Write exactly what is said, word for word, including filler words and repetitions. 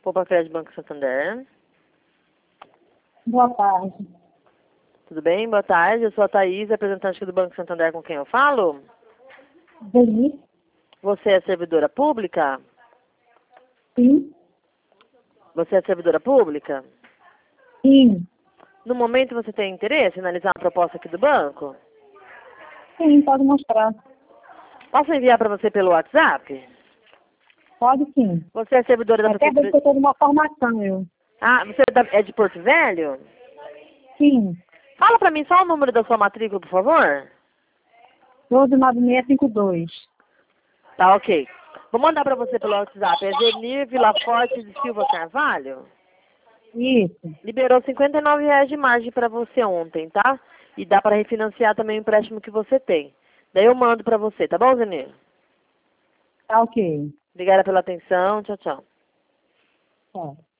Poupa Crédito Banco Santander. Boa tarde. Tudo bem? Boa tarde. Eu sou a Thaís, representante aqui do Banco Santander, com quem eu falo. Denise? Você é servidora pública? Sim. Você é servidora pública? Sim. No momento você tem interesse em analisar a proposta aqui do banco? Sim, pode mostrar. Posso enviar para você pelo WhatsApp? Pode sim. Você é servidora da Até Prefeitura... ver que eu estou numa formação, eu. Ah, você é da- é de Porto Velho? Sim. Fala para mim só o número da sua matrícula, por favor. doze nove seis cinco dois. Tá, ok. Vou mandar para você pelo WhatsApp. É Zenir Vilaforte de Silva Carvalho? Isso. Liberou cinquenta e nove reais de margem para você ontem, tá? E dá para refinanciar também o empréstimo que você tem. Daí eu mando para você, tá bom, Zenir? Tá ok. Obrigada pela atenção. Tchau, tchau. Tá.